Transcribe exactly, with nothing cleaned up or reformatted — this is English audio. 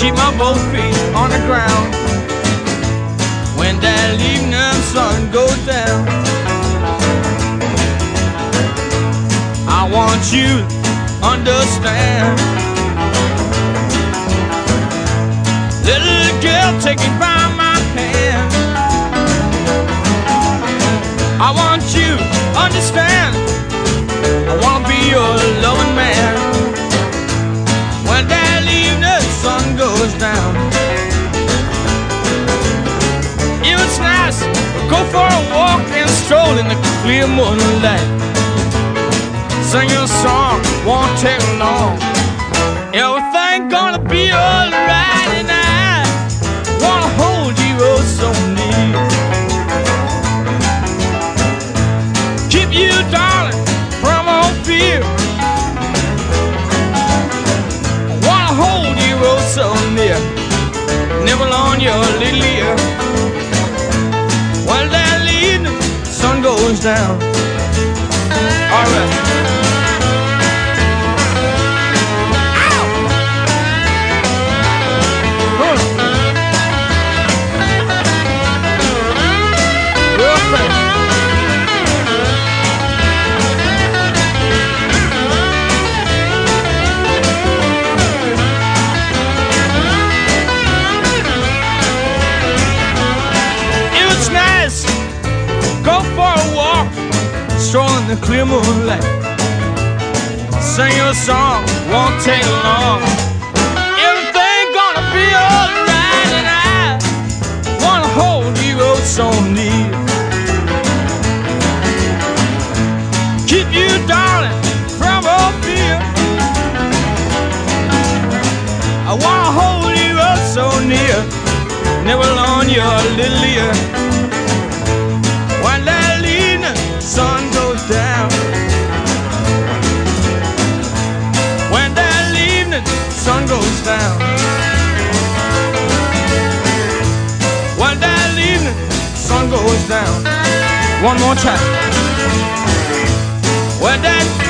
keep my both feet on the ground. When that evening sun goes down, I want you to understand. Little girl, take me by my hand. I want you to understand. I wanna be your loving man. When that evening sun goes down, it was nice to go for a walk and stroll in the clear moonlight. Sing your song, won't take long. Everything gonna be alright, and I wanna hold you oh so near. Keep you, darling, from all fear. I wanna hold you oh so near, nibble on your little ear. When that evening sun goes down. All right. Strolling the clear moonlight, sing your song, won't take long. Everything gonna be alright, and I wanna hold you oh so near. Keep you, darling, from all fear. I wanna hold you oh so near, nibble on your little ear. When that evening sun goes down, when that evening sun goes down, when that evening sun goes down. One more time. When that